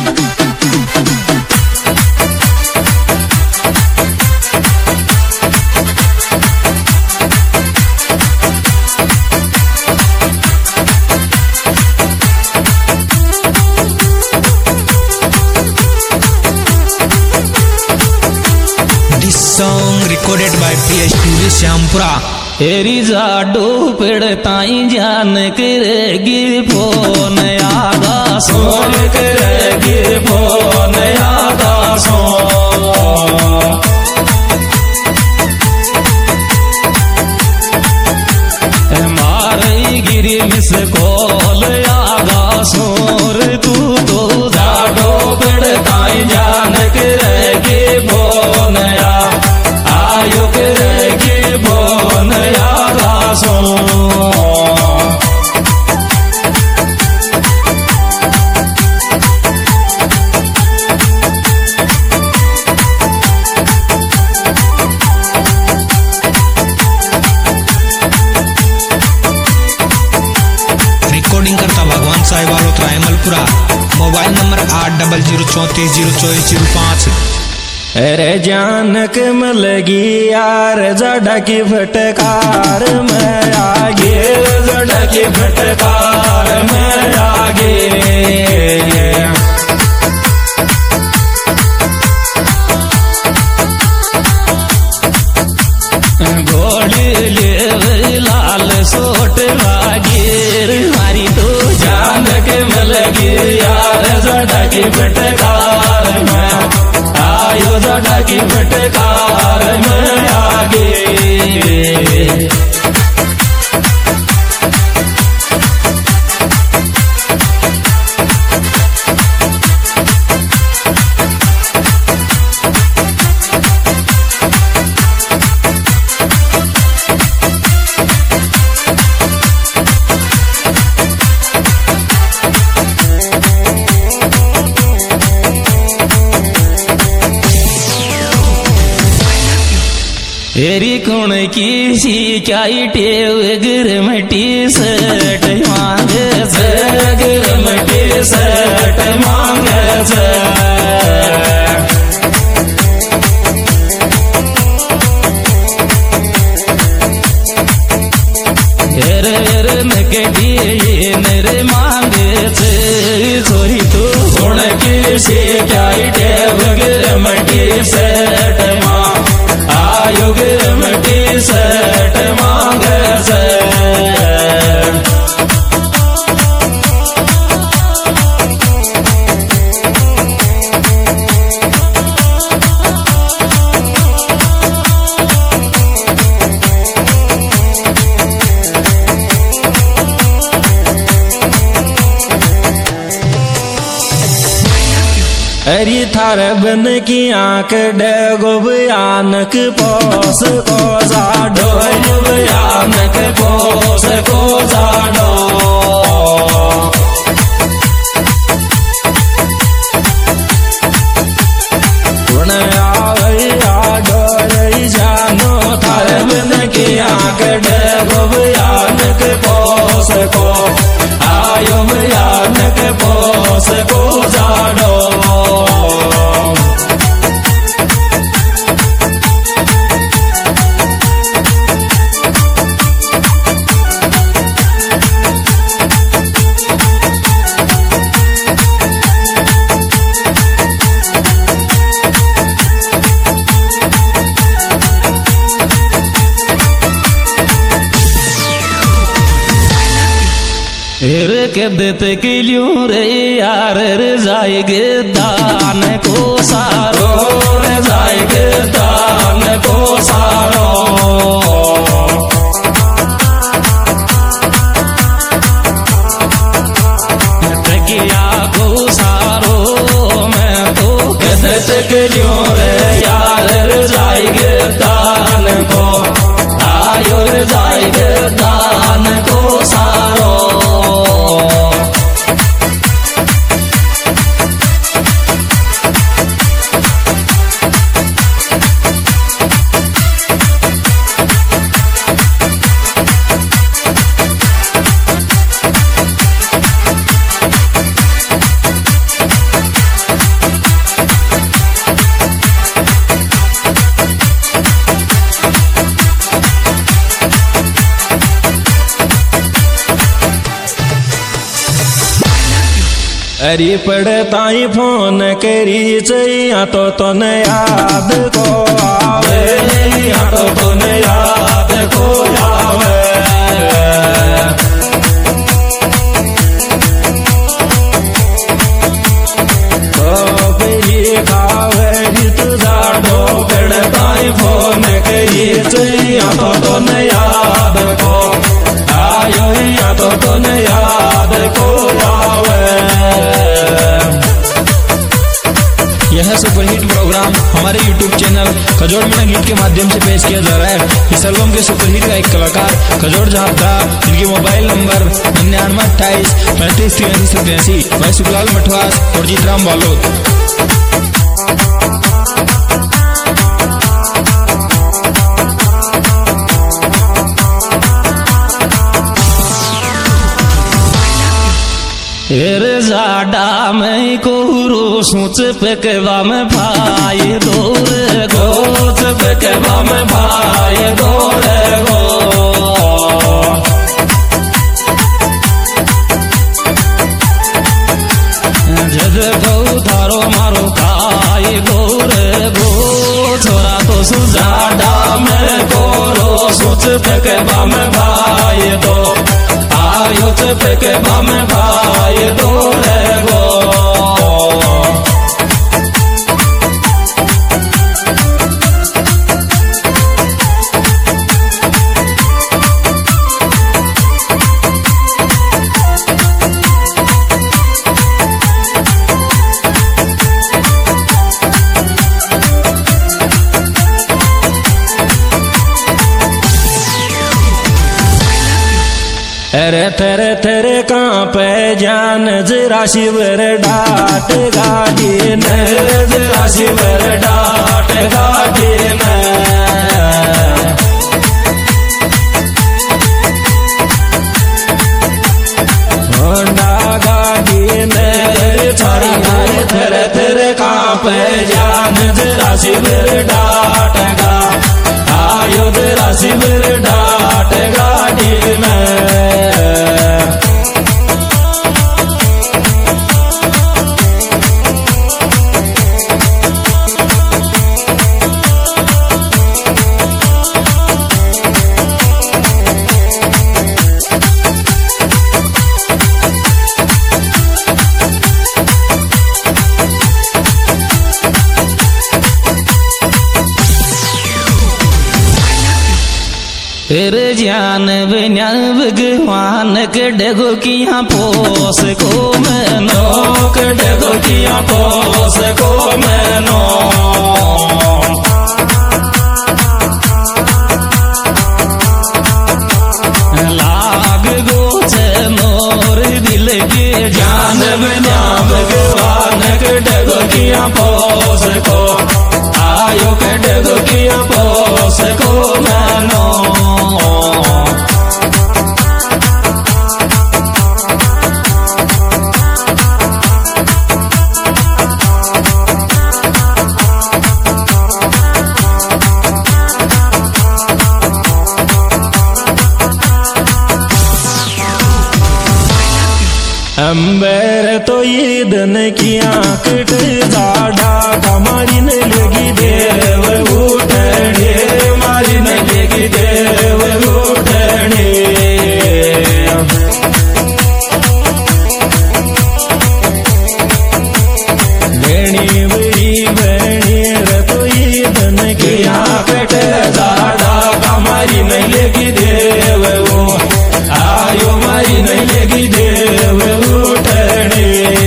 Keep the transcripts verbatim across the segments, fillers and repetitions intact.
Song recorded by P S Studio Syampura. तेरी जाडो पेड़ ताई जान करेगी फोन आगा सोन करेगी फोन आगा सोन मारी गिरी मिस कॉल आगा सोर तू तो जाडो पेड़ ताई जान करेगी फोन आयो करेगी फोन आगा सोन रिकॉर्डिंग करता भगवान साहिब वालोत्रा अमलपुरा। मोबाइल नंबर आठ डबल जीरो चौंतीस जीरो चौबीस जीरो पाँच। अरे जानक में लगी यार जड़ा की फटकार में आगे जड़ा की फटकार में आगे घोड़ी ले लाल सोट वागीर मारी तो जानक में लगी यार जड़ा की फटकार में आयो जड़ा की फटकार में आगे तेरी कौन की सी क्या टेव गिरम टी शर्ट मांगे से गिरम टी शर्ट मांगे से हेरे हेरे नकटी नरे मांगे से सोरी तो कौन की सी क्या टेव गिरम टी शर्ट मांगे आयो गिरम टी शर्ट मांगे से अरे थार बन की आंख डेगो बयानक पोस को जाडो बयानक पोस को जाडो जानो थार बन की आंख डेगो बयानक पोस को आयो बयानक पोस को जाडो के देते के लियो रे यार रे जाएगे दान को सारो रे जाएगे दान को सारो तकिया को सारो मैं तो के देते के लियो रे यार रे जाएगे दान को आयो रे जाएगे दान को सारो अरे पड़े ताई फोन करी चैया तो तन याद को आवे, या तो तन याद को आवे। तो फिर खावे जित जाडो पड़े ताई फोन करी चैया तो तन याद को आयो, या तो तन याद को आवे। यह सुपरहिट प्रोग्राम हमारे यूट्यूब चैनल खजोड़ मीणा गीत के माध्यम से पेश किया जा रहा है। इस एल्बम के सुपरहिट का एक कलाकार खजोड़ झापदा, जिनके मोबाइल नंबर निन्यानवे अट्ठाईस पैंतीस तिरासी सत्यासी, भाई सुखलाल मठवास और जीतराम बालोद। फिर जाडा में कोरो सोच पेकवा में भाई दौर गोच पेकवा में भाई दौर गो। जज गौ थारो मारो खाई दौर गो। छोरा तो सुजाडा में कोरो सोच पेकवा में भाई दो आयो पेकवा में भाई दौर गो। अरे तेरे तेरे कहाँ पे जान जरा शिवर डाट गाड़ी न, जरा शिवर डाट गाड़ी न। होंडा गाड़ी न छोरी तेरे तेरे कहाँ पे जान जरा शिवर डाट गा आयो, जरा शिवर डाट गाड़ी में। फिर जान बिना भगवान के डेगो किया पोस को मैनो, के डेगो किया पोस को मैनो। लाग गोचे मोर दिल के जान बिना भगवान के डेगो किया पोस को आयो, के डेगो किया पोस को मैनो। अंबर तो ईदन की आंख जाडा हमारी न लगी देव उठने, हमारी न लगी देव उठने। बेणी बड़ी बेणी तो ईदन की आंख जाडा हमारी न लगी देव आयो, हमारी न लगी देव उठने।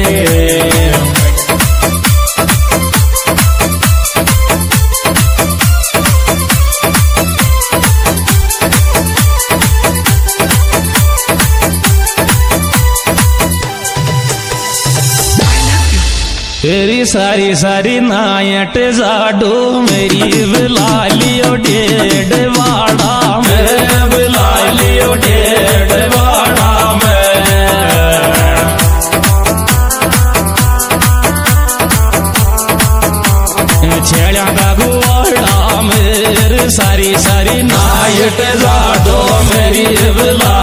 तेरी सारी सारी नायट जाडो मेरी बुला लियो डेढ़ वाड़ा में, बुला लियो डेढ़ वाड़ा में। छेड़ा का गुवाड़ा मेरे सारी सारी नायट जाडो मेरी बुला